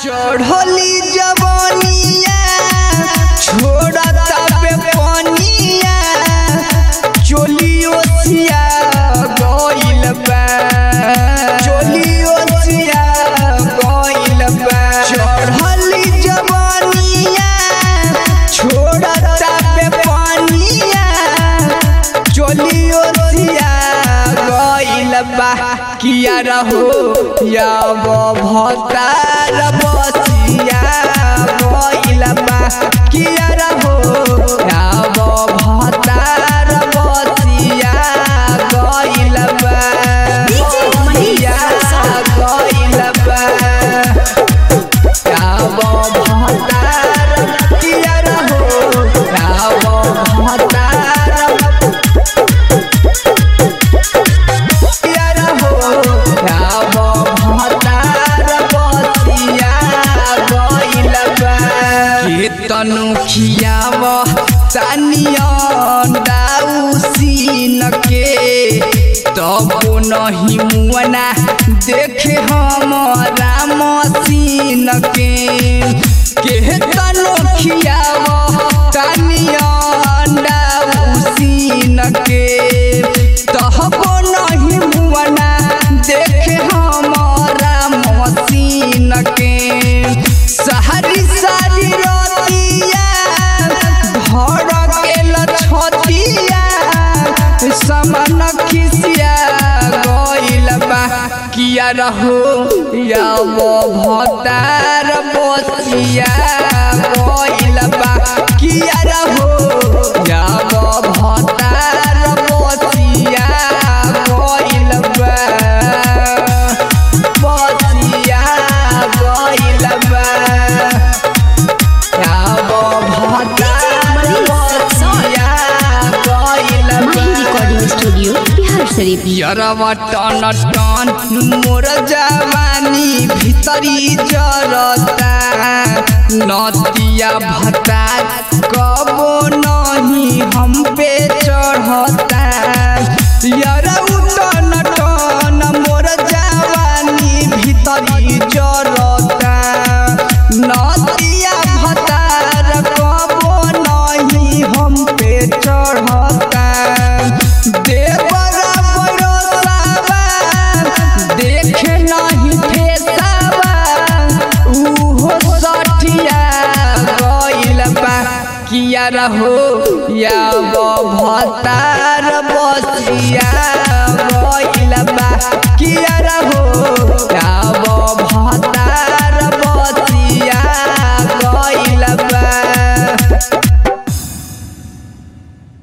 चढ़ली जवानिया छोड़ता पे पानिया चोलियो सिया गइल बा चोलियो सिया गइल बा चढ़ली जवानिया छोड़ता पे पानिया चोलियो सिया गइल बा किया रहो या भतार बसिया गइल बा किया रहो या भतार बसिया गइल बा बसिया गइल बा या भतार किया रहो या भतार तनुखियाव तानियन दाउसीन के तब नहीं मुअना देखे हमारा मसीन के तनुखियाव तानियन दाउसीन के तब नहीं मुअना देखे हमारा मसीन के सारी सारी समन खिसिया गइल बा किया रहो या भतार बसिया गइल बा किया रहो या भतार बसिया गइल बा बसिया गइल बा या भतार बसिया गइल बा स्टूडियो बिहार शरीफ यरवा टन टन मोर जवानी भीतरी जरता नतिया भतार कबो नहीं हम पे चढ़ता यरवा टन टन मोर जवानी भीतरी जरता नतिया भतार कबो नहीं हम पे चढ़ता देवरा बरसावा देखे नहीं फेसावा उहो सठिया गइल बा किया रहो या भतार बसिया गइल बा किया रहो